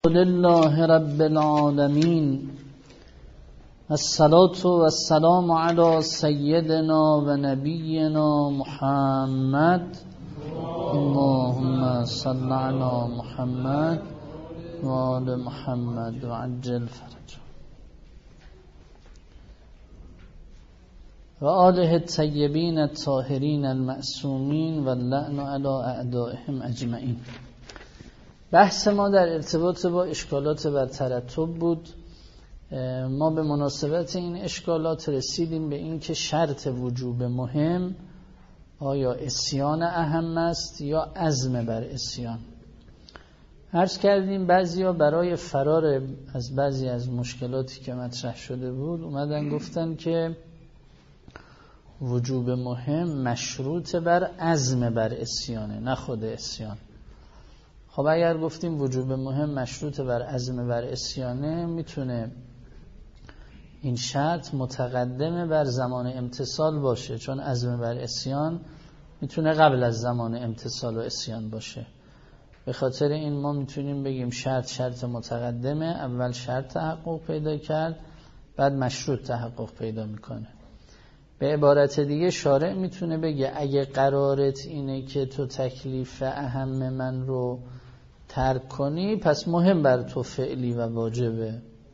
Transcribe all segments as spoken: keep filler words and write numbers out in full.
لله رب العالمين الصلاة والسلام على سيدنا و نبينا محمد اللهم صل على محمد و آل محمد و عجل فرجه و آله الطیبین الطاهرین المعصومین و اللعن علی اعدائهم اجمعین. بحث ما در ارتباط با اشکالات بر ترتب بود. ما به مناسبت این اشکالات رسیدیم به این که شرط وجوب مهم آیا عصیان اهم است یا عزم بر عصیان. عرض کردیم بعضیا برای فرار از بعضی از مشکلاتی که مطرح شده بود اومدن گفتن که وجوب مهم مشروط بر عزم بر عصیانه، نه خود عصیان. خب اگر گفتیم وجوب مهم مشروط بر عزم بر عصیانه، میتونه این شرط متقدمه بر زمان امتثال باشه، چون عزم بر عصیان میتونه قبل از زمان امتثال و عصیان باشه. به خاطر این ما میتونیم بگیم شرط شرط متقدمه، اول شرط تحقق پیدا کرد بعد مشروط تحقق پیدا میکنه. به عبارت دیگه شارع میتونه بگه اگه قرارت اینه که تو تکلیف اهم من رو ترک کنی پس مهم بر تو فعلی و واجبه.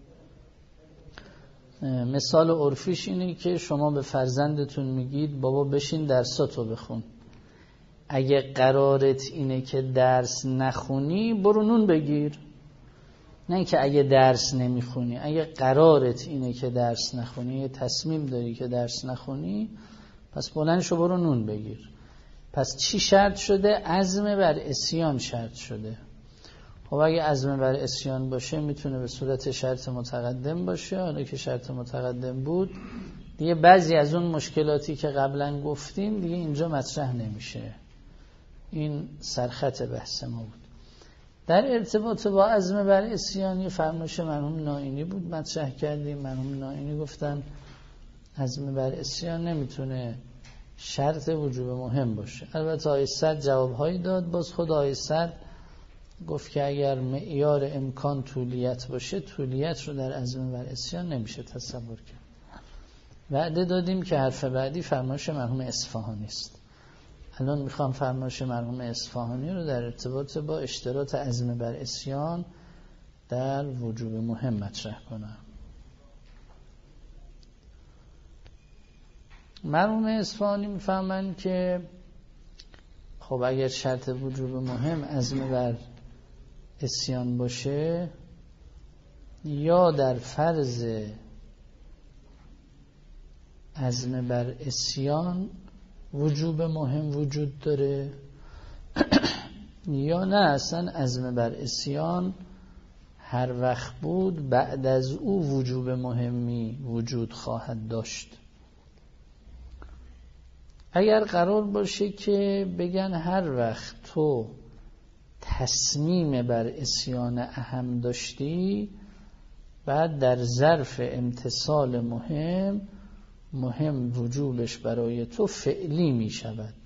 مثال عرفیش اینه که شما به فرزندتون میگید بابا بشین درساتو بخون. اگه قرارت اینه که درس نخونی برو نون بگیر، نه که اگه درس نمیخونی. اگه قرارت اینه که درس نخونی، یه تصمیم داری که درس نخونی، پس بلند شو برو نون بگیر. پس چی شرط شده؟ عزم بر عصیان شرط شده. خب اگه عزم بر عصیان باشه میتونه به صورت شرط متقدم باشه. حالا که شرط متقدم بود دیگه بعضی از اون مشکلاتی که قبلا گفتیم دیگه اینجا مطرح نمیشه. این سرخط بحث ما بود. در ارتباط با عزم بر عصیان یه فرمایش مرحوم نائینی بود مطرح کردیم. مرحوم نائینی گفتن عزم بر عصیان نمیتونه شرط وجوب مهم باشه. البته آقای صدر جوابهایی داد. باز خود آقای صدر گفت که اگر معیار امکان طولیت باشه، طولیت رو در عزم بر عصیان نمیشه تصور کرد. وعده دادیم که حرف بعدی فرمایش مرحوم اصفهانی است. الان میخوام فرمایش مرحوم اصفهانی رو در ارتباط با اشتراط عزم بر عصیان در وجوب مهم مطرح کنم. مرحوم اصفهانی میفهمن که خب اگر شرط وجوب مهم عزم بر عصیان باشه، یا در فرض عزم بر عصیان وجوب مهم وجود داره یا نه اصلا عزم بر عصیان هر وقت بود بعد از او وجوب مهمی وجود خواهد داشت. اگر قرار باشه که بگن هر وقت تو تصمیم بر عصیان اهم داشتی، بعد در ظرف امتثال مهم مهم وجوبش برای تو فعلی می شود.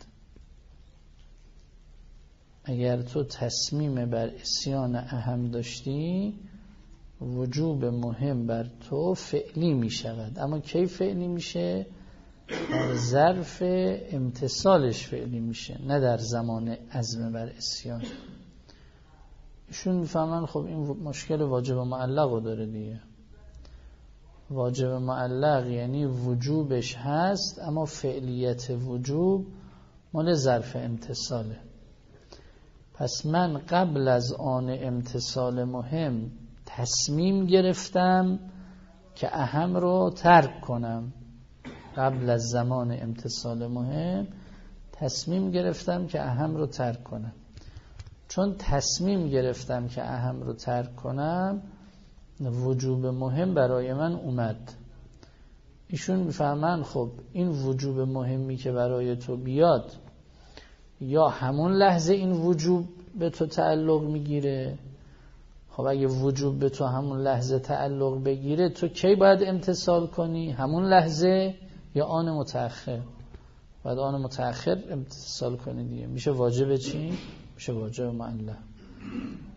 اگر تو تصمیم بر عصیان اهم داشتی وجوب مهم بر تو فعلی می شود. اما کی فعلی میشه؟ در ظرف امتثالش فعلی میشه، نه در زمان عزم بر عصیان. ایشون میفهمن خب این مشکل واجب معلق رو داره دیگه. واجب معلق یعنی وجوبش هست اما فعلیت وجوب مال ظرف امتثاله. پس من قبل از آن امتثال مهم تصمیم گرفتم که اهم رو ترک کنم. قبل از زمان امتثال مهم تصمیم گرفتم که اهم رو ترک کنم. چون تصمیم گرفتم که اهم رو ترک کنم وجوب مهم برای من اومد. ایشون میفهمن خب این وجوب مهمی که برای تو بیاد یا همون لحظه این وجوب به تو تعلق میگیره. خب اگه وجوب به تو همون لحظه تعلق بگیره تو کی باید امتثال کنی؟ همون لحظه یا آن متأخر؟ باید آن متأخر امتثال کنی دیگه. میشه واجب چی؟ میشه واجب معلق.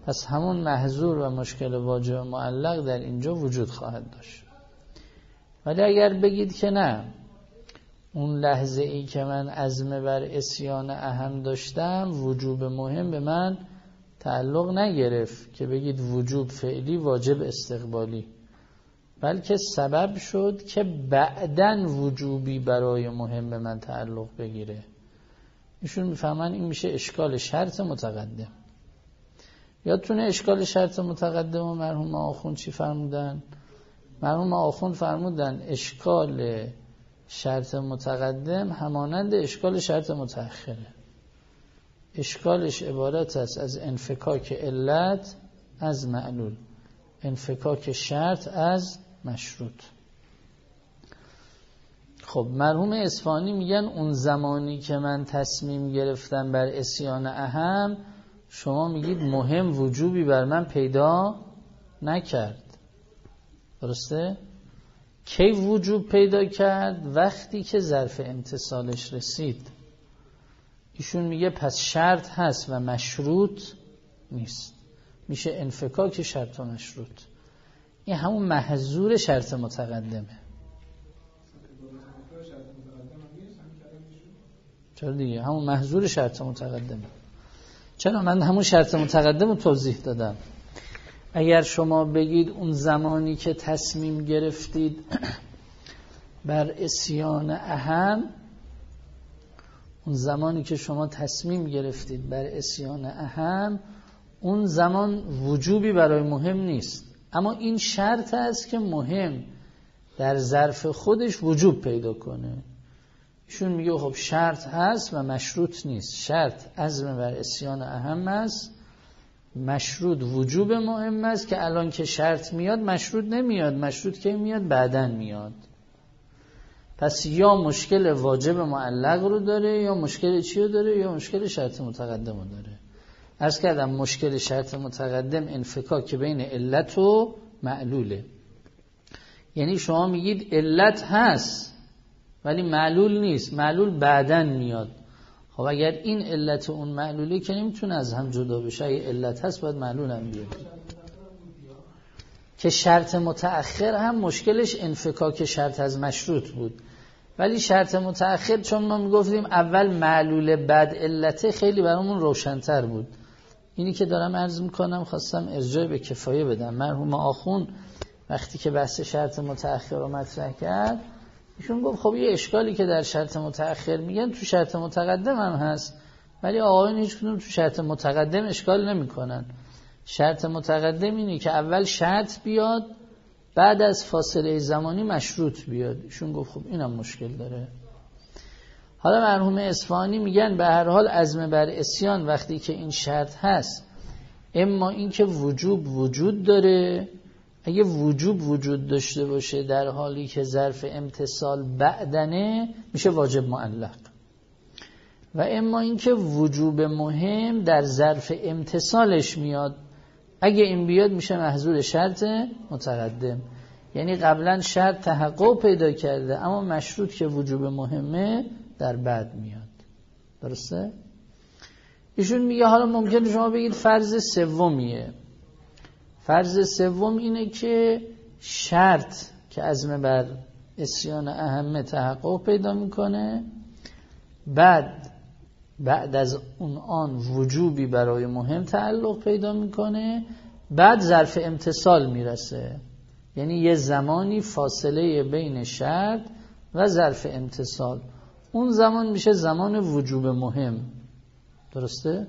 پس همون محظور و مشکل واجب معلق در اینجا وجود خواهد داشت. ولی اگر بگید که نه، اون لحظه ای که من عزم بر عصیان اهم داشتم وجوب مهم به من تعلق نگرفت، که بگید وجوب فعلی واجب استقبالی، بلکه سبب شد که بعداً وجوبی برای مهم به من تعلق بگیره. ایشون میفهمن این میشه اشکال شرط متقدم. یادتونه اشکال شرط متقدم و مرحوم آخوند چی فرمودن؟ مرحوم آخوند فرمودن اشکال شرط متقدم همانند اشکال شرط متأخره. اشکالش عبارت است از انفکاک علت از معلول، انفکاک شرط از مشروط. خب مرحوم اصفهانی میگن اون زمانی که من تصمیم گرفتم بر عصیان اهم، شما میگید مهم وجوبی بر من پیدا نکرد. درسته؟ کی وجوب پیدا کرد؟ وقتی که ظرف امتصالش رسید. ایشون میگه پس شرط هست و مشروط نیست، میشه انفکاک شرط و مشروط. این همون محظور شرط متقدمه. چرا دیگه؟ همون محظور شرط متقدمه. چرا؟ من همون شرط متقدم رو توضیح دادم. اگر شما بگید اون زمانی که تصمیم گرفتید بر عصیان اهم، اون زمانی که شما تصمیم گرفتید بر عصیان اهم، اون زمان وجوبی برای مهم نیست، اما این شرط است که مهم در ظرف خودش وجوب پیدا کنه. ایشون میگه خب شرط هست و مشروط نیست. شرط عزم بر عصیان اهم است، مشروط وجوب مهم است که الان که شرط میاد مشروط نمیاد. مشروط که میاد بعدن میاد. پس یا مشکل واجب معلق رو داره، یا مشکل چی رو داره، یا مشکل شرط متقدم رو داره. عرض کردم مشکل شرط متقدم انفکاک بین علت و معلوله. یعنی شما میگید علت هست ولی معلول نیست، معلول بعدن میاد. خب اگر این علت و اون معلوله که نمیتونه از هم جدا بشه. اگه علت هست باید معلول هم بیاد. که شرط متأخر هم مشکلش انفکاک شرط از مشروط بود، ولی شرط متأخر چون ما میگفتیم اول معلول بعد علته خیلی برامون روشن‌تر بود. اینی که دارم عرض میکنم خواستم ارجاع به کفایه بدم. مرحوم آخوند وقتی که بحث شرط متأخر رو مطرح کرد، ایشون گفت خب یه اشکالی که در شرط متأخر میگن تو شرط متقدم هم هست، ولی آقایون هیچ کدوم تو شرط متقدم اشکال نمیکنن. شرط متقدم اینه که اول شرط بیاد بعد از فاصله زمانی مشروط بیاد. ایشون گفت خب اینم مشکل داره. حالا مرحوم اصفهانی میگن به هر حال عزم بر عصیان وقتی که این شرط هست، اما این که وجوب وجود داره، اگه وجوب وجود داشته باشه در حالی که ظرف امتصال بعدنه میشه واجب معلق، و اما این که وجوب مهم در ظرف امتصالش میاد، اگه این بیاد میشه محظور شرط متقدم. یعنی قبلا شرط تحقق پیدا کرده اما مشروط که وجوب مهمه در بعد میاد. درسته؟ ایشون میگه حالا ممکنه شما بگید فرض سومیه. فرض سوم اینه که شرط که عزم بر عصیان اهم تحقق پیدا میکنه، بعد بعد از اون آن وجوبی برای مهم تعلق پیدا میکنه، بعد ظرف امتصال میرسه. یعنی یه زمانی فاصله بین شرط و ظرف امتصال، اون زمان میشه زمان وجوب مهم. درسته؟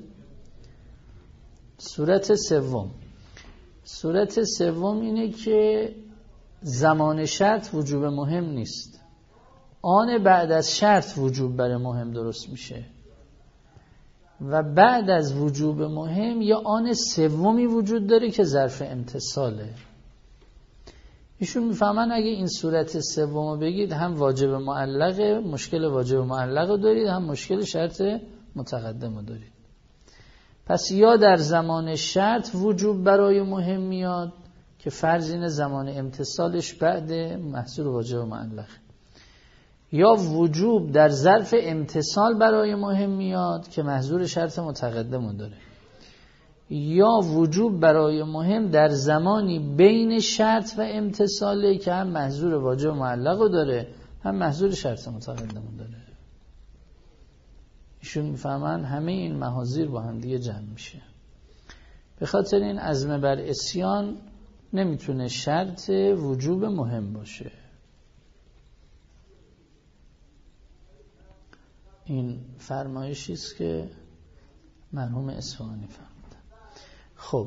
صورت سوم صورت سوم اینه که زمان شرط وجوب مهم نیست، آن بعد از شرط وجوب برای مهم درست میشه، و بعد از وجوب مهم یا آن سومی وجود داره که ظرف امتصاله. ایشون میفهمن اگه این صورت سوم بگید هم واجب معلقه، مشکل واجب معلقه دارید، هم مشکل شرط متقدم دارید. پس یا در زمان شرط وجوب برای مهم میاد که فرض اینه زمان امتصالش بعد محصول واجب معلق، یا وجوب در ظرف امتصال برای مهم میاد که محظور شرط متقدم داره. یا وجوب برای مهم در زمانی بین شرط و امتصاله که هم محظور واجب معلق داره هم محظور شرط متقدم داره. ایشون میفهمن همه این محاذیر با هم دیگه جمع میشه. به خاطر این عزم بر عصیان نمیتونه شرط وجوب مهم باشه. این فرمایشی است که مرحوم اصفهانی فرمودن. خب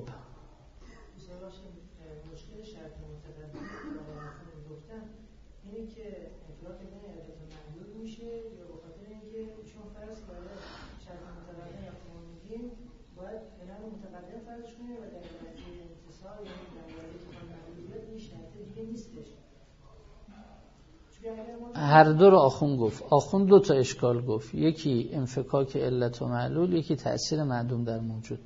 مشکل شرط متقدم گفتن اینه که انفراد بین علت و معلول میشه یا به خاطر اینکه چون فرض کرده شرط متقدم وقتی ما میگیم باید علت متقدم فرضش کنیم و در نتیجه انتصال یعنی در واقع که معلولیت این شرط دیگه نیستش. هر دو رو آخون گفت. آخون دو تا اشکال گفت، یکی انفکاک علت و معلول، یکی تأثیر معدوم در موجود.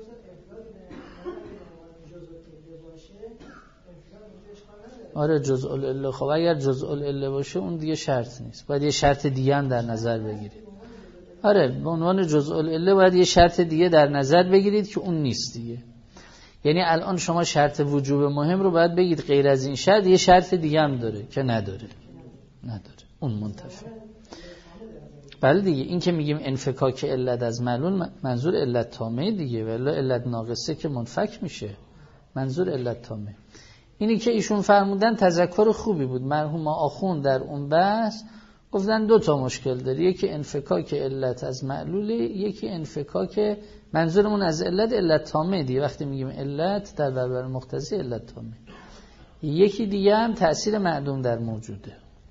آره جزء العله. خب اگر جزء العله باشه اون دیگه شرط نیست، باید یه شرط دیگه هم در نظر بگیرید. آره به عنوان جزء العله باید یه شرط دیگه در نظر بگیرید که اون نیست دیگه. یعنی الان شما شرط وجوب مهم رو باید بگید غیر از این شرط یه شرط دیگه هم داره که نداره نداره اون منتفی. بله دیگه، این که میگیم انفکاک علت از معلول منظور علت تامه دیگه، ولی علت ناقصه که منفک میشه، منظور علت تامه. اینی که ایشون فرمودن تذکر خوبی بود. مرحوم آخون در اون بحث گفتن دو تا مشکل داره، یکی انفکاک علت از معلول، یکی انفکاک منظورمون از علت علت تامه دیگه. وقتی میگیم علت در برابر مقتضی علت تامه. یکی دیگه هم تأثیر معدوم در موجوده،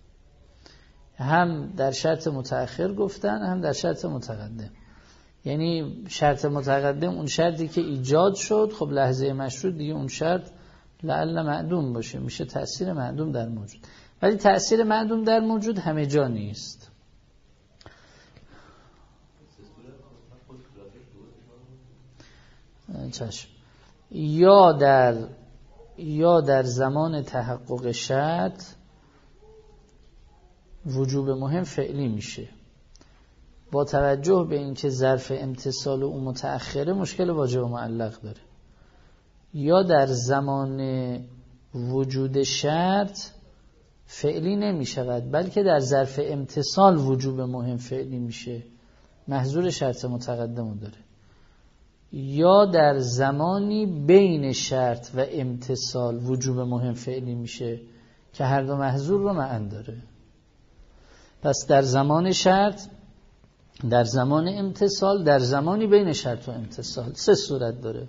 هم در شرط متأخر گفتن هم در شرط متقدم. یعنی شرط متقدم اون شرطی که ایجاد شد، خب لحظه مشروط دیگه اون شرط لعل معدوم باشه، میشه تأثیر معدوم در موجود. ولی تأثیر معدوم در موجود همه جا نیست. چشم. یا در یا در زمان تحقق شرط وجوب مهم فعلی میشه، با توجه به اینکه ظرف امتصال اون متأخره مشکل واجب معلق داره. یا در زمان وجود شرط فعلی نمی شود، بلکه در ظرف امتصال وجوب مهم فعلی میشه، محظور شرط متقدم داره. یا در زمانی بین شرط و امتصال وجوب مهم فعلی میشه که هر دو محظور رو معن داره. پس در زمان شرط، در زمان امتصال، در زمانی بین شرط و امتصال سه صورت داره.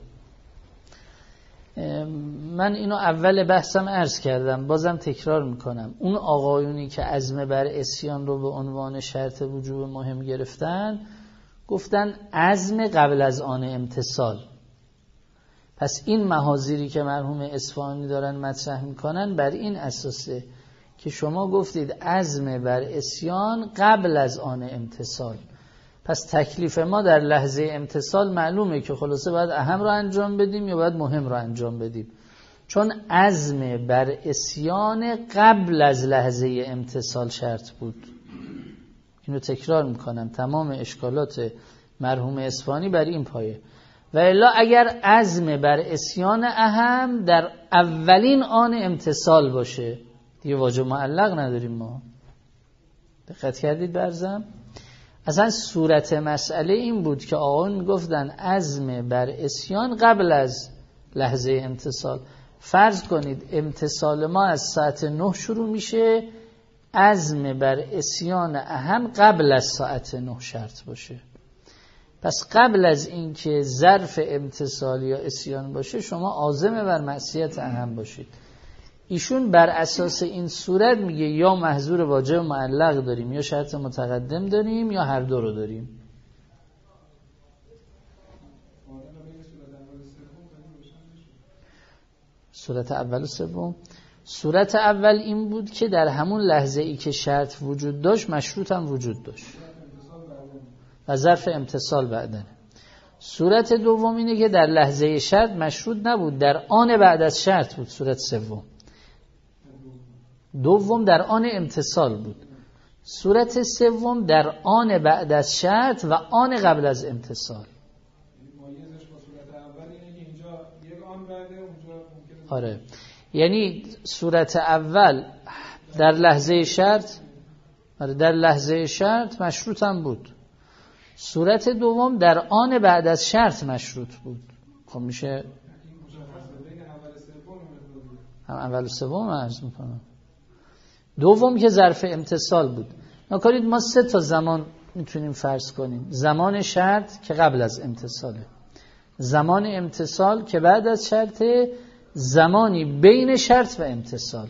من اینو اول بحثم عرض کردم، بازم تکرار میکنم. اون آقایونی که عزم بر عصیان رو به عنوان شرط وجوب مهم گرفتن، گفتن عزم قبل از آن امتصال. پس این محاذیری که مرحوم اصفهانی دارن مطرح میکنن بر این اساسه که شما گفتید عزم بر عصیان قبل از آن امتصال. پس تکلیف ما در لحظه امتصال معلومه که خلاصه باید اهم رو انجام بدیم یا باید مهم رو انجام بدیم، چون عزم بر عصیان قبل از لحظه امتصال شرط بود. اینو تکرار میکنم، تمام اشکالات مرحوم اصفهانی بر این پایه. و الا اگر عزم بر عصیان اهم در اولین آن امتصال باشه دیگه واجب معلق نداریم ما. دقت کردید برزم؟ اصلا صورت مسئله این بود که آقایون میگفتن عزم بر عصیان قبل از لحظه امتصال. فرض کنید امتصال ما از ساعت نه شروع میشه، عزم بر عصیان اهم قبل از ساعت نه شرط باشه. پس قبل از اینکه ظرف امتصال یا عصیان باشه شما عازم بر معصیت اهم باشید. ایشون بر اساس این صورت میگه یا محظور واجب معلق داریم یا شرط متقدم داریم یا هر دو رو داریم. صورت اول و سوم. صورت اول این بود که در همون لحظه ای که شرط وجود داشت مشروط هم وجود داشت و ظرف امتصال بعدنه. صورت دوم اینه که در لحظه شرط مشروط نبود، در آن بعد از شرط بود. صورت سوم دوم در آن امتصال بود. صورت سوم در آن بعد از شرط و آن قبل از امتصال. آره، یعنی صورت اول در لحظه شرط، آره در لحظه شرط مشروط هم بود. صورت دوم در آن بعد از شرط مشروط بود. خب میشه هم اول و سوم عرض میکنم. دوم که ظرف امتصال بود. نکنید ما سه تا زمان میتونیم فرض کنیم. زمان شرط که قبل از امتصاله، زمان امتصال که بعد از شرطه، زمانی بین شرط و امتصال.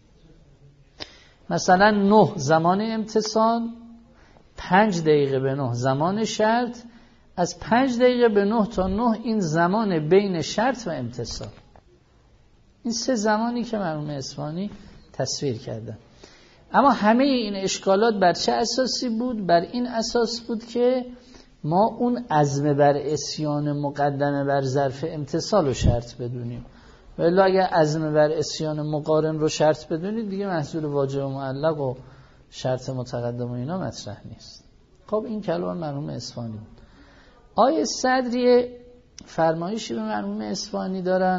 مثلا نه زمان امتصال، پنج دقیقه به نه زمان شرط، از پنج دقیقه به نه تا نه این زمان بین شرط و امتصال. این سه زمانی که مرحوم اصفهانی تصویر کردن. اما همه این اشکالات بر چه اساسی بود؟ بر این اساس بود که ما اون عزم بر عصیان مقدمه بر ظرف امتصال رو شرط بدونیم. ولی اگر عزم بر عصیان مقارن رو شرط بدونید دیگه محصول واجب و معلق و شرط متقدم و اینا مطرح نیست. خب این کلام مرحوم اصفهانی بود. آیه صدری فرمایشی به مرحوم اصفهانی دارن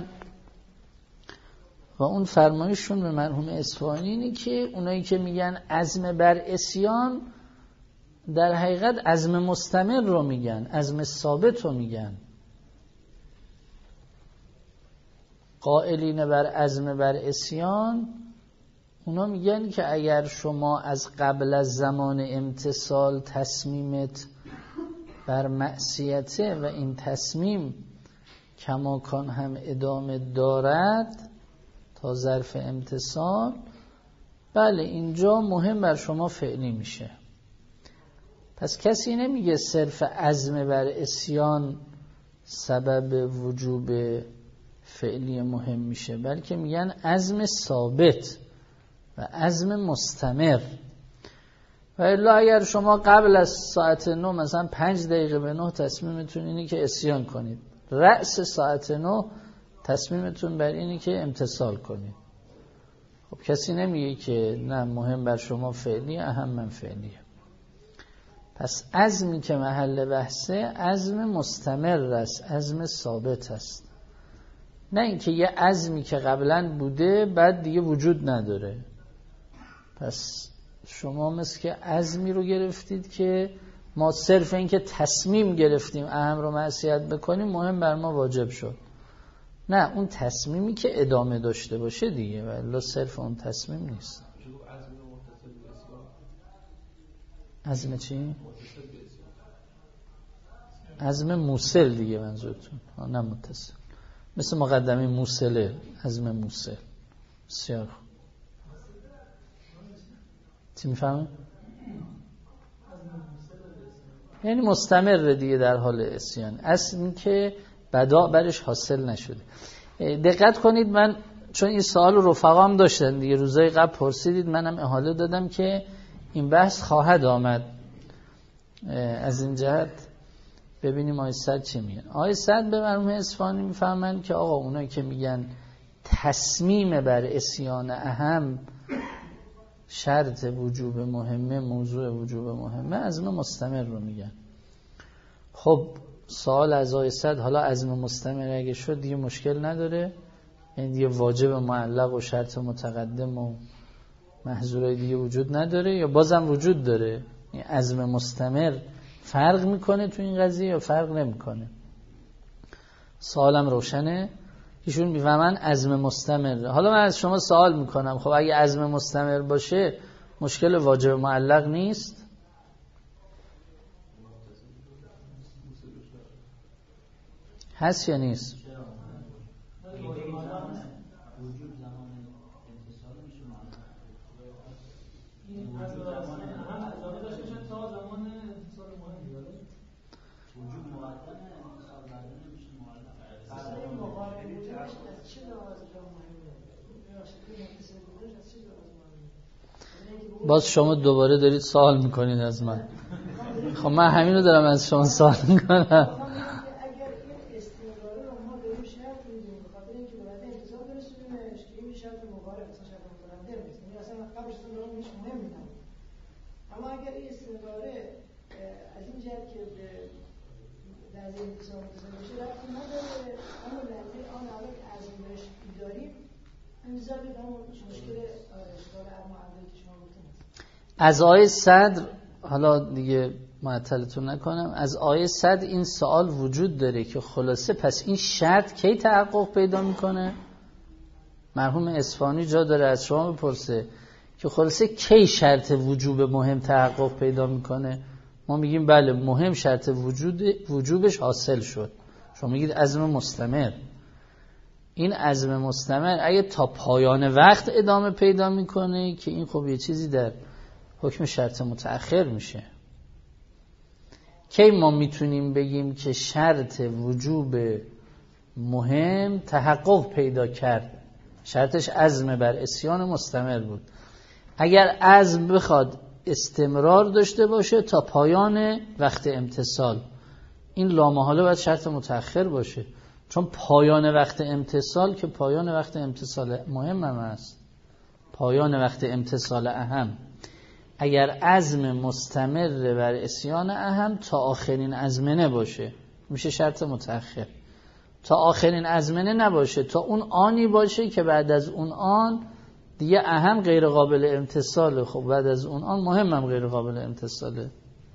و اون فرمایششون به مرحوم اصفهانی اینه که اونایی که میگن عزم بر عصیان در حقیقت عزم مستمر رو میگن، عزم ثابت رو میگن. قائلین بر عزم بر عصیان اونا میگن که اگر شما از قبل از زمان امتصال تصمیمت بر معصیته و این تصمیم کماکان هم ادامه دارد تا ظرف امتصال، بله اینجا مهم بر شما فعلی میشه. پس کسی نمیگه صرف عزم بر عصیان سبب وجوب فعلی مهم میشه، بلکه میگن عزم ثابت و عزم مستمر. و الا اگر شما قبل از ساعت نه مثلا پنج دقیقه به نه تصمیمتون اینه که عصیان کنید، رأس ساعت نه تصمیمتون بر اینه که امتصال کنید، خب کسی نمیگه که نه مهم بر شما فعلی، اهم من فعلیه. پس عزمی که محل بحثه عزم مستمر است، عزم ثابت است، نه اینکه یه عزمی که قبلا بوده بعد دیگه وجود نداره. پس شما مثل که عزمی رو گرفتید که ما صرف این که تصمیم گرفتیم اهم رو معصیت بکنیم مهم بر ما واجب شد. نه، اون تصمیمی که ادامه داشته باشه دیگه، ولی صرف اون تصمیم نیست. عزم چی؟ عزم موصل دیگه منظورتون، نه متصل. مثل مقدمه موصله، عزم موصل. بسیار چی میفهمه؟ یعنی مستمر دیگه در حال عصیان، اصل که بدا برش حاصل نشده. دقت کنید، من چون این سوال رو رفقام داشتن دیگه روزای قبل پرسیدید، منم احاله دادم که این بحث خواهد آمد. از این جهت ببینیم آیه صد چی میگن. آیه صد به مرحوم اصفهانی میفهمن که آقا اونایی که میگن تصمیم بر عصیان اهم شرط وجوب مهمه، موضوع وجوب مهمه، عزم مستمر رو میگن. خب سوال از آیه صد، حالا عزم مستمر اگه شد دیگه مشکل نداره، یعنی دیگه واجب معلق و شرط متقدم و محظورای دیگه وجود نداره یا بازم وجود داره؟ این عزم مستمر فرق میکنه تو این قضیه یا فرق نمیکنه؟ سوالم روشنه. ایشون میفهمن عزم مستمر. حالا من از شما سوال میکنم، خب اگه عزم مستمر باشه مشکل واجب معلق نیست؟ هست یا نیست؟ باز شما دوباره دارید سوال میکنید از من. خب من همینو دارم از شما سوال میکنم. اگر این استمراری رو ما داریم شرط میدیم بخاطر اینکه باید انتظار برسونیمش که این شرط مقارب اصلا شرط متقدم نیست، یعنی اصلا قبلش اصلا دارم هیچ مهم میدم. اما اگر این استمراره از این جهت که لحظه انتصاب متصل بشه رفتی نداره. اما لحظه آن حالا که عزم بهش داریم انتظار به همون مشکل اشکال معدلی که شما گفتیم. از آیه صدر حالا دیگه معطلتون نکنم، از آیه صدر این سوال وجود داره که خلاصه پس این شرط کی تحقق پیدا میکنه؟ مرحوم اصفهانی جا داره از شما بپرسه که خلاصه کی شرط وجوب مهم تحقق پیدا میکنه؟ ما میگیم بله مهم شرط وجود وجوبش حاصل شد. شما میگید عزم مستمر. این عزم مستمر اگه تا پایان وقت ادامه پیدا میکنه که این خب یه چیزی در حکم شرط متأخر میشه. کی ما میتونیم بگیم که شرط وجوب مهم تحقق پیدا کرد؟ شرطش عزم بر عصیان مستمر بود. اگر عزم بخواد استمرار داشته باشه تا پایان وقت امتثال، این لامحاله باید شرط متأخر باشه، چون پایان وقت امتثال که پایان وقت امتثال مهم هم است، پایان وقت امتثال اهم. اگر عزم مستمر بر عصیان اهم تا آخرین ازمنه باشه میشه شرط متأخر. تا آخرین ازمنه نباشه، تا اون آنی باشه که بعد از اون آن دیگه اهم غیر قابل امتثاله. خب بعد از اون آن مهم هم غیر قابل امتثاله.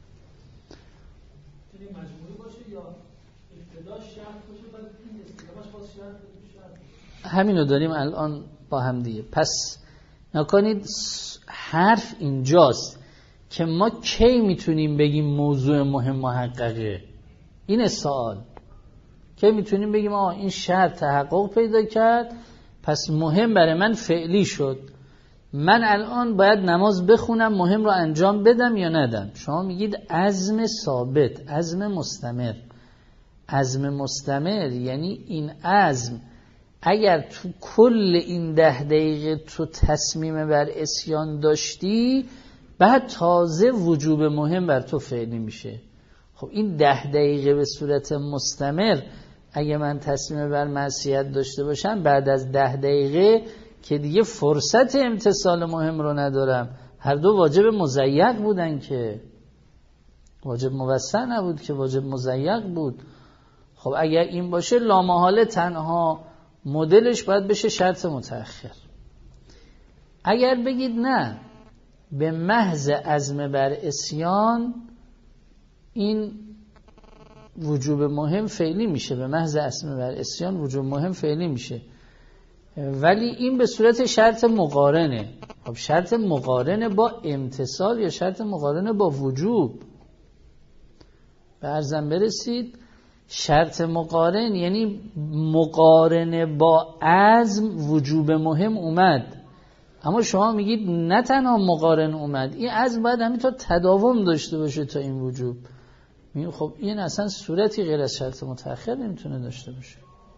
میتونه مجموعی باشه یا ابتداش شرط باشه بعد این استقامش باز شرط باشه. همینو داریم الان با هم دیگه. پس نکنید حرف اینجاست که ما کی میتونیم بگیم موضوع مهم محققه. این سوال کی میتونیم بگیم آه این شرط تحقق پیدا کرد پس مهم برای من فعلی شد، من الان باید نماز بخونم مهم رو انجام بدم یا ندم. شما میگید عزم ثابت، عزم مستمر. عزم مستمر یعنی این عزم اگر تو کل این ده دقیقه تو تصمیم بر عصیان داشتی بعد تازه وجوب مهم بر تو فعلی میشه. خب این ده دقیقه به صورت مستمر اگه من تصمیم بر معصیت داشته باشم بعد از ده دقیقه که دیگه فرصت امتثال مهم رو ندارم، هر دو واجب مضیق بودن که واجب موسع نبود که واجب مضیق بود. خب اگر این باشه لامحاله تنها مدلش باید بشه شرط متأخر. اگر بگید نه به محض عزم بر عصیان این وجوب مهم فعلی میشه، به محض عزم بر عصیان وجوب مهم فعلی میشه، ولی این به صورت شرط مقارنه. خب شرط مقارنه با امتثال یا شرط مقارنه با وجوب؟ به عرضم برسید شرط مقارن یعنی مقارنه با عزم وجوب مهم اومد، اما شما میگید نه تنها مقارن اومد، این عزم باید همینطور تداوم داشته باشه تا این وجوب. میگیم خب این اصلا صورتی غیر از شرط متأخر نمیتونه داشته باشه.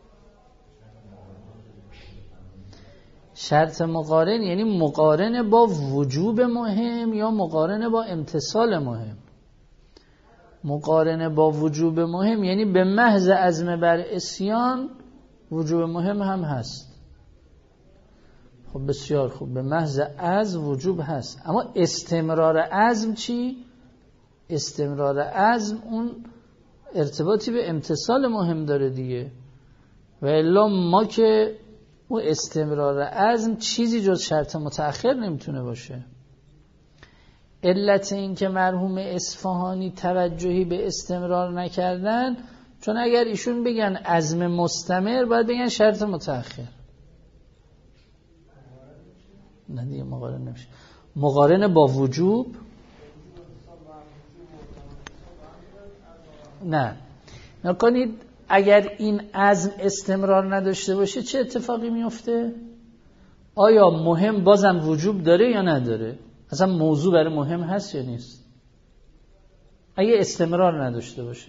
شرط مقارن یعنی مقارنه با وجوب مهم یا مقارنه با امتثال مهم. مقارنه با وجوب مهم یعنی به محض عزم بر عصیان وجوب مهم هم هست. خب بسیار خوب، به محض عزم وجوب هست، اما استمرار عزم چی؟ استمرار عزم اون ارتباطی به امتثال مهم داره دیگه، و الا ما که اون استمرار عزم چیزی جز شرط متأخر نمیتونه باشه. علت این که مرحوم اصفهانی توجهی به استمرار نکردن چون اگر ایشون بگن عزم مستمر باید بگن شرط متأخر. نه دیگه مقارن نمیشه. مقارن با وجوب نه نکنید. اگر این عزم استمرار نداشته باشه چه اتفاقی میفته؟ آیا مهم بازم وجوب داره یا نداره؟ اصلا موضوع برای مهم هست یا نیست؟ اگه استمرار نداشته باشه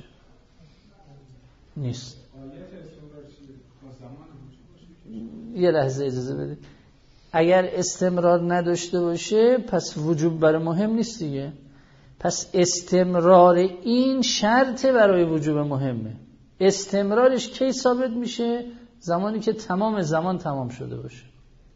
نیست. یه لحظه اجازه بدید. اگر استمرار نداشته باشه پس وجوب برای مهم نیست دیگه. پس استمرار این شرط برای وجوب مهمه. استمرارش کی ثابت میشه؟ زمانی که تمام زمان تمام شده باشه.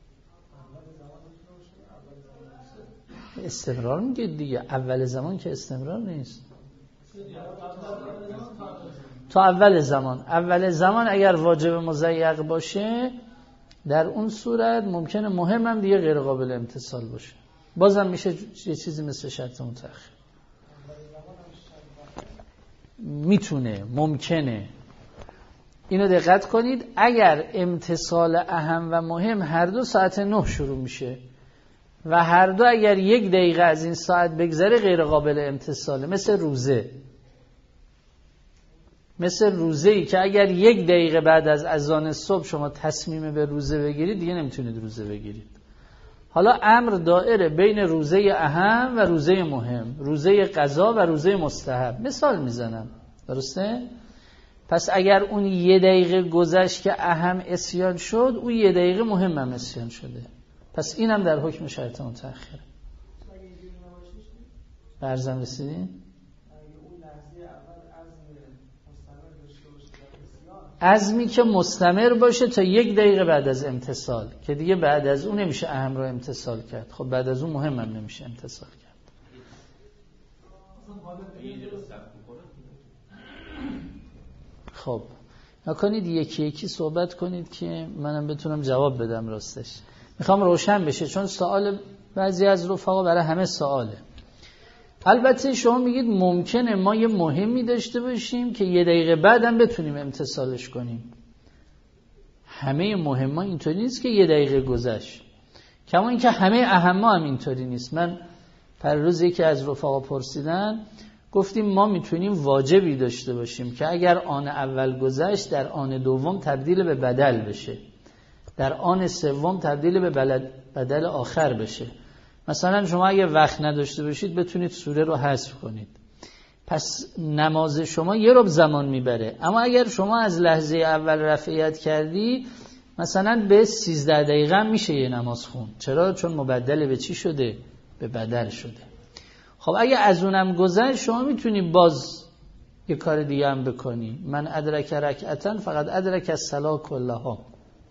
استمرار میگه دیگه، اول زمان که استمرار نیست. تا اول زمان. اول زمان اگر واجب مضیق باشه در اون صورت ممکنه مهم هم دیگه غیر قابل امتثال باشه، بازم میشه یه چیزی مثل شرط متأخر. میتونه، ممکنه. اینو دقت کنید، اگر امتثال اهم و مهم هر دو ساعت نه شروع میشه و هر دو اگر یک دقیقه از این ساعت بگذره غیر قابل امتثاله، مثل روزه. مثل روزه ای که اگر یک دقیقه بعد از اذان صبح شما تصمیم به روزه بگیرید دیگه نمیتونید روزه بگیرید. حالا امر دائره بین روزه اهم و روزه مهم، روزه قضا و روزه مستحب. مثال میزنم، درسته؟ پس اگر اون یه دقیقه گذشت که اهم عصیان شد، اون یه دقیقه مهم هم عصیان شده. پس اینم در حکم شرط متأخره. برزم رسیدین؟ عزمی که مستمر باشه تا یک دقیقه بعد از امتثال، که دیگه بعد از اون نمیشه اهم رو امتثال کرد. خب بعد از اون مهم هم نمیشه امتثال کرد. خب نکنید یکی یکی صحبت کنید که منم بتونم جواب بدم راستش. میخوام روشن بشه، چون سوال بعضی از رفقا برای همه سواله. البته شما میگید ممکنه ما یه مهمی داشته باشیم که یه دقیقه بعدم بتونیم امتثالش کنیم. همه مهم‌ها اینطوری نیست که یه دقیقه گذشت، کما اینکه همه اهم‌ها هم اینطوری نیست. من پر روز یکی از رفقا پرسیدن، گفتیم ما میتونیم واجبی داشته باشیم که اگر آن اول گذشت در آن دوم تبدیل به بدل بشه، در آن سوم تبدیل به بدل آخر بشه. مثلا شما اگه وقت نداشته باشید بتونید سوره رو حذف کنید، پس نماز شما یه ربع زمان میبره. اما اگر شما از لحظه اول رفعیت کردی مثلا به سیزده دقیقه هم میشه یه نماز خون. چرا؟ چون مبدل به چی شده؟ به بدل شده. خب اگه از اونم گذشت شما میتونی باز یه کار دیگه هم بکنی. من ادرک رکعتن فقط ادرک الصلاة کلها.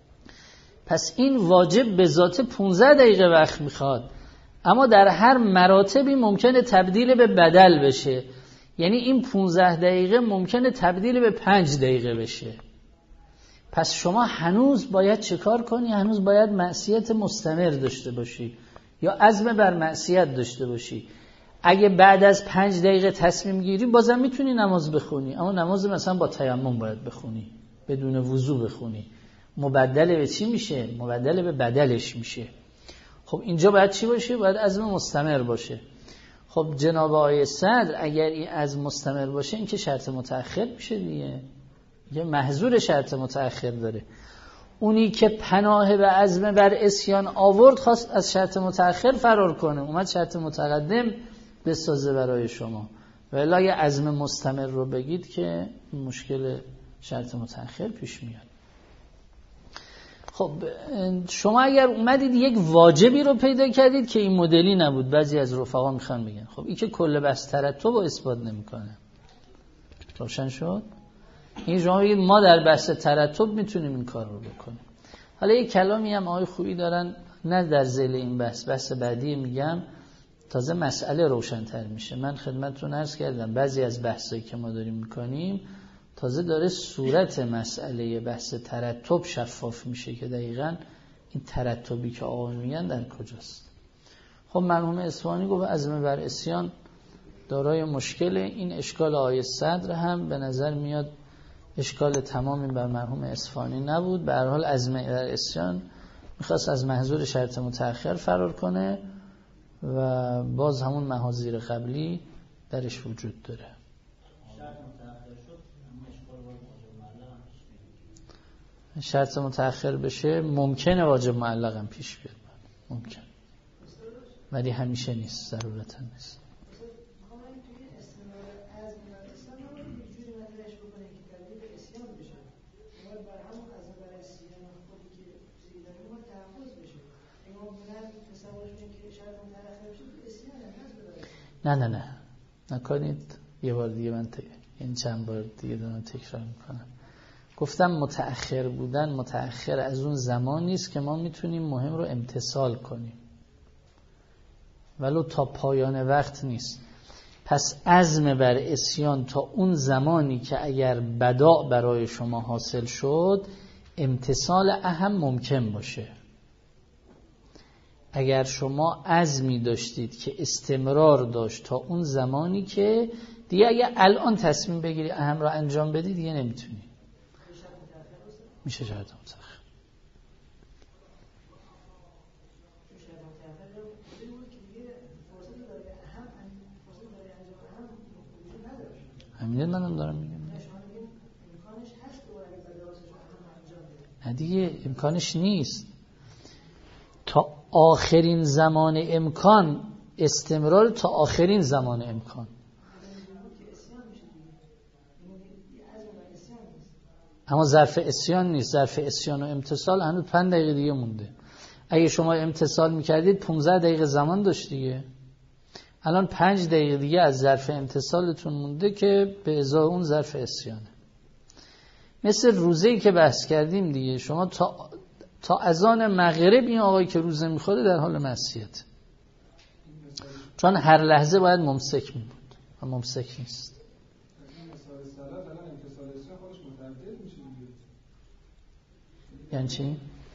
پس این واجب به ذات پانزده دقیقه وقت میخواد، اما در هر مراتبی ممکنه تبدیل به بدل بشه. یعنی این پانزده دقیقه ممکنه تبدیل به پنج دقیقه بشه. پس شما هنوز باید چه کار کنی؟ هنوز باید معصیت مستمر داشته باشی یا عزم بر معصیت داشته باشی. اگه بعد از پنج دقیقه تصمیم گیری بازم میتونی نماز بخونی، اما نماز مثلا با تیمم باید بخونی، بدون وضو بخونی. مبدل به چی میشه؟ مبدل به بدلش میشه. خب اینجا باید چی باشه؟ باید عزم مستمر باشه. خب جناب آقای صدر اگر این عزم مستمر باشه این که شرط متأخر میشه دیگه، یه محظور شرط متأخر داره. اونی که پناه به عزم بر عصیان آورد خواست از شرط متأخر فرار کنه، اومد شرط متقدم بسازه برای شما. ولی اگه عزم مستمر رو بگید که مشکل شرط متأخر پیش میاد. خب شما اگر اومدید یک واجبی رو پیدا کردید که این مدلی نبود، بعضی از رفقا میخوان بگن خب این که کل بحث ترتب رو اثبات نمیکنه. روشن شد؟ این شما بگید ما در بحث ترتب میتونیم این کار رو بکنیم. حالا یک کلامی هم آقای خوبی دارن، نه در ذیل این بحث، بحث بعدی میگم تازه مسئله روشن‌تر میشه. من خدمتتون عرض کردم بعضی از بحثایی که ما داریم میکنیم تازه داره صورت مسئله بحث ترتب شفاف میشه که دقیقاً این ترتبی که آقا میگن در کجاست. خب مرحوم اصفهانی گفت عزم بر عصیان دارای مشکل. این اشکال آیه صدر هم به نظر میاد اشکال تمامی بر مرحوم اصفهانی نبود. به هر حال عزم بر عصیان میخواست از محظور شرط متأخر فرار کنه و باز همون محاذیر قبلی درش وجود داره. شرط متأخر بشه ممکنه واجب معلق هم پیش بیاد، ممکن، ولی همیشه نیست، ضرورتا نیست. نه نه نه نکنید. یه بار دیگه من ت... این چند بار دیگه دارم تکرار میکنم. گفتم متأخر بودن متأخر از اون زمان نیست که ما میتونیم مهم رو امتثال کنیم، ولو تا پایان وقت نیست. پس عزم بر عصیان تا اون زمانی که اگر بداع برای شما حاصل شد امتثال اهم ممکن باشه. اگر شما عزمی داشتید که استمرار داشت تا اون زمانی که دیگه اگر الان تصمیم بگیری اهم را انجام بدی دیگه نمیتونی، میشه شرط متأخر. همینه منم دارم میگم نه دیگه امکانش نیست. تا آخرین زمان امکان استمرار، تا آخرین زمان امکان. اما ظرف عصیان نیست. ظرف عصیان و امتثال هنوز پنج دقیقه دیگه مونده. اگه شما امتثال میکردید پانزده دقیقه زمان داشت دیگه. الان پنج دقیقه دیگه از ظرف امتثالتون مونده که به ازای اون ظرف عصیانه. مثل روزه‌ای که بحث کردیم دیگه، شما تا تا اذان مغرب این آقایی که روزه میخوره در حال معصیت، چون هر لحظه باید ممسک می بود و ممسک نیست. یعنی چی؟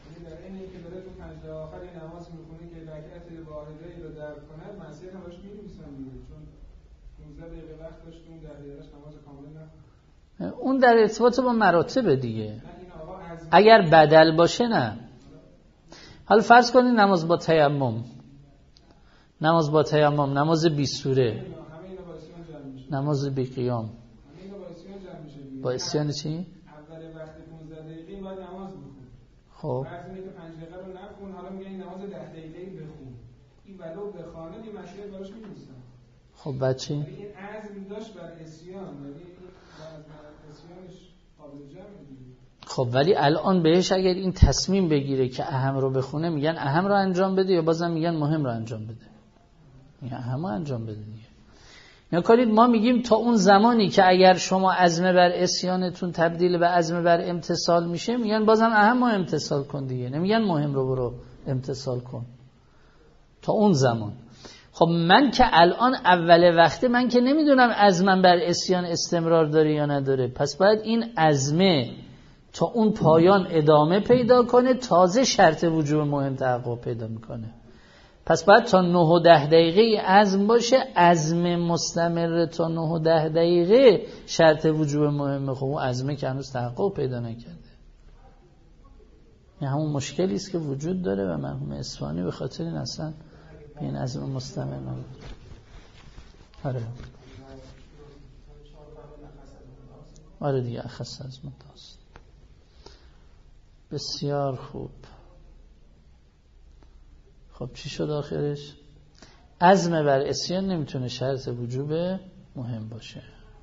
اون در ارتباط با مراتب دیگه. اگر بدل باشه نه. حالا فرض کنید نماز با تیمم، نماز با تیمم، نماز بی سوره، نماز بی قیام. با عصیان چی؟ اول وقت پانزده دقیقه باید نماز بخون. خب بعضی میگه پنج دقیقه رو نخون، حالا میگه این نماز ده دقیقه‌ای بخون. این ولو بخونه این مشکل براش می‌نویسن. خب بعد چی؟ این عزم داشت بر عصیان، ولی از عصیانش قابل جمع دیگه. خب ولی الان بهش اگر این تصمیم بگیره که اهم رو بخونه میگن اهم رو انجام بده، یا بازم میگن مهم رو انجام بده؟ میگن اهم رو انجام بده دیگه. نکنید ما میگیم تا اون زمانی که اگر شما عزم بر عصیانتون تبدیل به عزم بر امتثال میشه، میگن بازم اهم رو امتثال کن دیگه، نمیگن مهم رو برو امتثال کن تا اون زمان. خب من که الان اول وقته، من که نمیدونم عزمم بر عصیان استمرار داره یا نداره، پس باید این عزمه تا اون پایان ادامه پیدا کنه، تازه شرط وجوب مهم تحقق پیدا میکنه. پس باید تا نه و ده دقیقه عزم باشه، عزم مستمر تا نه و ده دقیقه شرط وجوب مهمه. خب اون عزمه که هنوز تحقق پیدا نکرده. این همون مشکلی است که وجود داره و مرحوم اصفهانی به خاطر این اصلا این عزم مستمر نبود. آره آره دیگه اخص از متاست. بسیار خوب. خب چی شد آخرش؟ عزم بر عصیان نمیتونه شرط وجوب مهم باشه.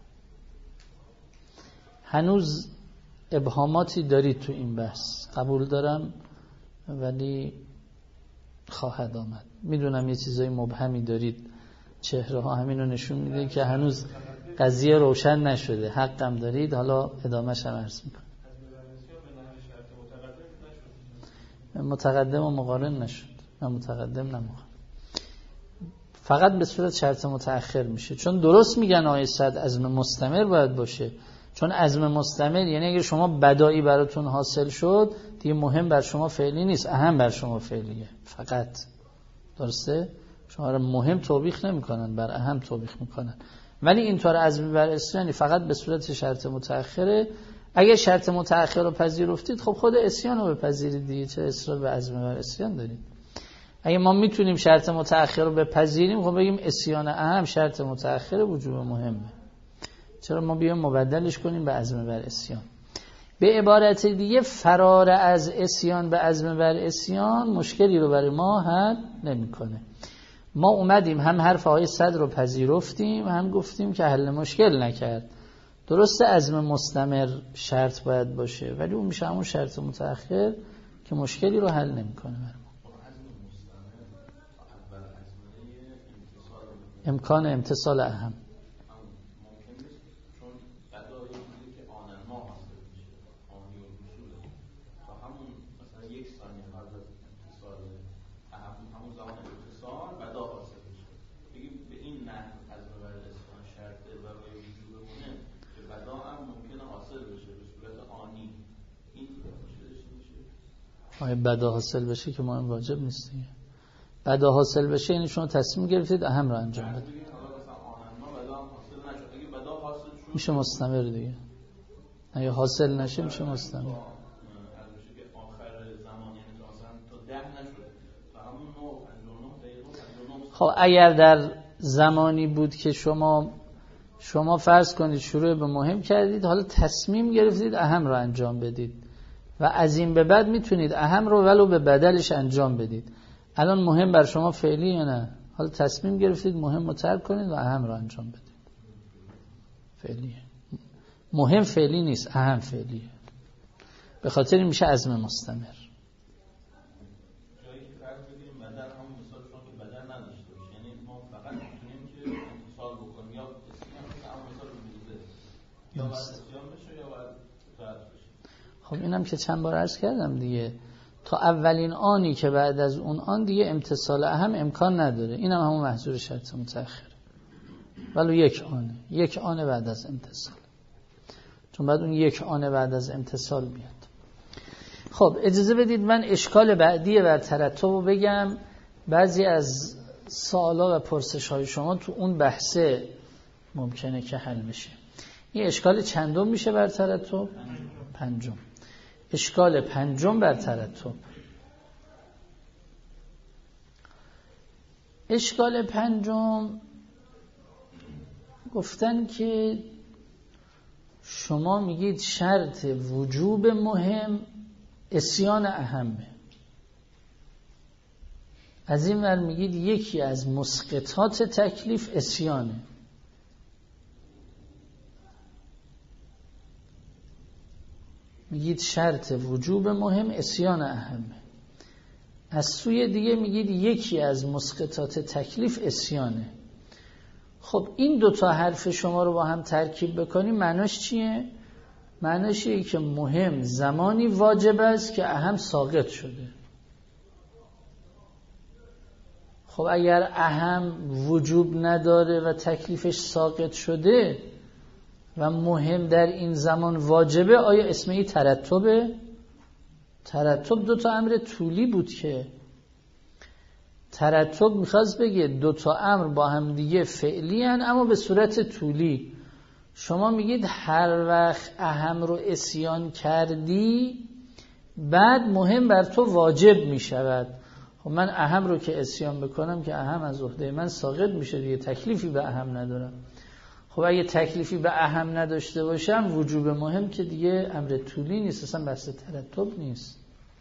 هنوز ابهاماتی دارید تو این بحث، قبول دارم، ولی خواهد آمد. میدونم یه چیزای مبهمی دارید، چهره ها همینو نشون میده که هنوز قضیه روشن نشده. حقم دارید، حالا ادامهش هم عرض میکنم. متقدم و مقارن نشد، نه متقدم نه مقارن، فقط به صورت شرط متأخر میشه. چون درست میگن آیه صد عزم مستمر باید باشه، چون عزم مستمر یعنی اگه شما بدایی براتون حاصل شد دیگه مهم بر شما فعلی نیست، اهم بر شما فعلیه فقط. درسته؟ شما را مهم توبیخ نمیکنن، بر اهم توبیخ میکنن. ولی اینطور عزم بر عصیان فقط به صورت شرط متأخره. اگه شرط متأخر رو پذیرفتید، خب خود عصیان رو بپذیرید دیگه، چه اصرار به عزم بر عصیان دارید؟ اگه ما میتونیم شرط متأخر رو بپذیریم، خب بگیم عصیان اهم شرط متأخر وجوب مهمه، چرا ما بیایم مبدلش کنیم به عزم بر عصیان؟ به عبارت دیگه فرار از عصیان به عزم بر عصیان مشکلی رو برای ما حل نمیکنه. ما اومدیم هم حرف آیه صد رو پذیرفتیم، هم گفتیم که حل مشکل نکرد. درسته عزم مستمر شرط باید باشه، ولی اون میشه همون شرط متأخر که مشکلی رو حل نمیکنه برای ما. امکان امتصال اهم آیا بدا حاصل بشه که مهم واجب نیست دیگه. بدا حاصل بشه یعنی شما تصمیم گرفتید اهم رو انجام بدید، میشه مستمر دیگه. اگه حاصل نشه میشه مستمر. خب اگر در زمانی بود که شما شما فرض کنید شروع به مهم کردید، حالا تصمیم گرفتید اهم رو انجام بدید و از این به بعد میتونید اهم رو ولو به بدلش انجام بدید. الان مهم بر شما فعلی یا نه؟ حالا تصمیم گرفتید مهم رو ترک کنید و اهم رو انجام بدید. فعلیه. مهم فعلی نیست، اهم فعلیه. به خاطر این میشه عزم مستمر. خب اینم که چند بار عرض کردم دیگه، تا اولین آنی که بعد از اون آن دیگه امتصال اهم امکان نداره. اینم همون محظور شرط متأخر، ولو یک آنه، یک آنه بعد از امتصال، چون بعد اون یک آنه بعد از امتصال میاد. خب اجازه بدید من اشکال بعدی بر ترتب رو بگم. بعضی از سوالا و پرسش های شما تو اون بحثه ممکنه که حل بشه. این اشکال چندم میشه بر ترتب؟ پنجم. اشکال پنجم بر ترتب. اشکال پنجم گفتن که شما میگید شرط وجوب مهم عصیان اهمه، از این ور میگید یکی از مسقطات تکلیف عصیانه. میگید شرط وجوب مهم عصیان اهمه، از سوی دیگه میگید یکی از مسقطات تکلیف عصیانه. خب این دوتا حرف شما رو با هم ترکیب بکنیم معناش چیه؟ معناش اینه که مهم زمانی واجب است که اهم ساقط شده. خب اگر اهم وجوب نداره و تکلیفش ساقط شده و مهم در این زمان واجبه، آیا اسم ای ترتبه؟ ترتب دوتا امر طولی بود که ترتب میخواست بگه دوتا امر با هم دیگه فعلی هن اما به صورت طولی. شما میگید هر وقت اهم رو عصیان کردی بعد مهم بر تو واجب میشود. خب من اهم رو که عصیان بکنم که اهم از عهده من ساقط میشه دیگه، تکلیفی به اهم ندارم. خب اگه تکلیفی به اهم نداشته باشم وجوب مهم که دیگه امر طولی نیست، اصلا بحث ترتب نیست.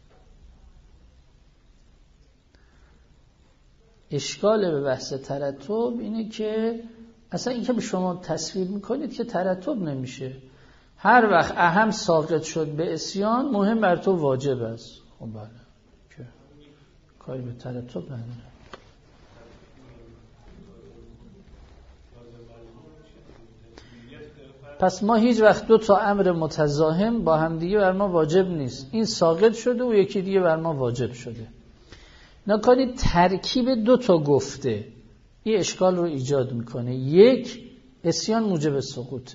اشکال به بحث ترتب اینه که اصلا این که به شما تصویر میکنید که ترتب نمیشه. هر وقت اهم ساقط شد به عصیان مهم بر تو واجب است. خب بله که کاری به ترتب نداره. پس ما هیچ وقت دو تا امر متزاحم با هم دیگه بر ما واجب نیست. این ساقط شده و یکی دیگه بر ما واجب شده. نکنید ترکیب دو تا گفته این اشکال رو ایجاد میکنه. یک، عصیان موجب سقوطه.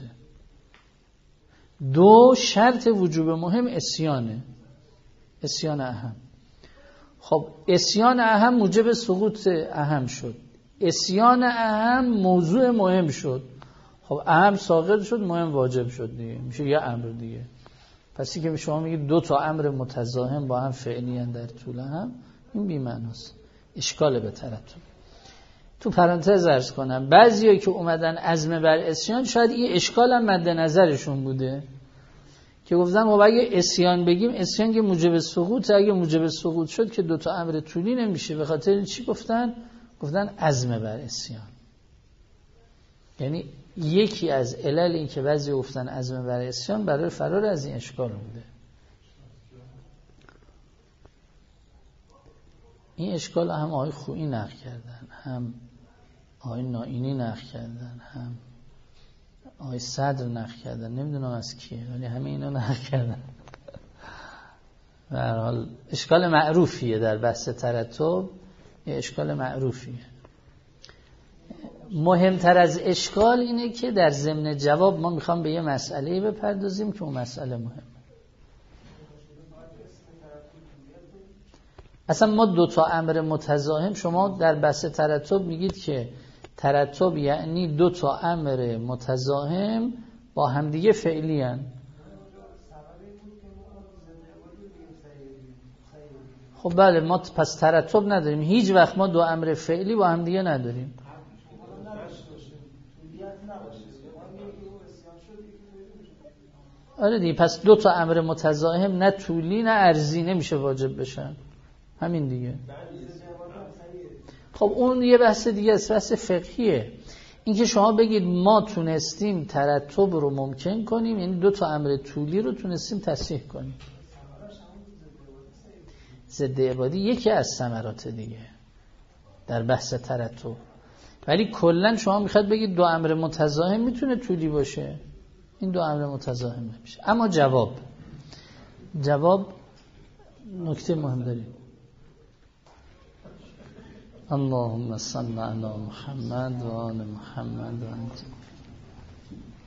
دو، شرط وجوب مهم عصیانه، عصیان اهم. خب عصیان اهم موجب سقوط اهم شد، عصیان اهم موضوع مهم شد. خب اهم ساقط شد مهم واجب شد دیگه، میشه یه امر دیگه. پس این که شما میگید دو تا امر متزاحم با هم فعلی ان در طول هم، این بی معناست. اشکال به ترتب. تو پرانتز عرض کنم بعضیایی که اومدن عزم بر عصیان شاید این اشکال هم مد نظرشون بوده که گفتن خب اگه عصیان بگیم عصیان که موجب سقوط، اگه موجب سقوط شد که دو تا امر طولی نمیشه. به خاطر این چی گفتن؟ گفتن عزم بر عصیان. یعنی یکی از علل این که بعضی گفتن عزم بر عصیان برای فرار از این اشکال بوده. این اشکال هم آقای خویی نقل کردن، هم آقای نائینی نقل کردن، هم آقای صدر نقل کردن، نمیدونم از کیه ولی همه اینا نقل کردن. به هر حال اشکال معروفیه در بحث ترتب، یه اشکال معروفیه. مهمتر از اشکال اینه که در ضمن جواب ما میخوام به یه مسئله بپردازیم که اون مسئله مهمه. اصلا ما دو تا امر متزاحم، شما در بحث ترتب میگید که ترتب یعنی دو تا امر متزاحم با همدیگه فعلی هن. خب بله، ما پس ترتب نداریم، هیچ وقت ما دو امر فعلی با همدیگه نداریم. آره دیگه، پس دو تا امر متزاحم نه طولی نه عرضی نمیشه واجب بشن، همین دیگه. خب اون یه بحث دیگه است، بحث فقهیه. اینکه شما بگید ما تونستیم ترتب رو ممکن کنیم، یعنی دو تا امر طولی رو تونستیم تصحیح کنیم. ضد عبادی یکی از ثمرات دیگه در بحث ترتب، ولی کلا شما میخواد بگید دو امر متزاحم میتونه طولی باشه، این دو امر متزاحم نمیشه. اما جواب جواب نکته مهم داریم. اللهم صل علی محمد و آل محمد و انت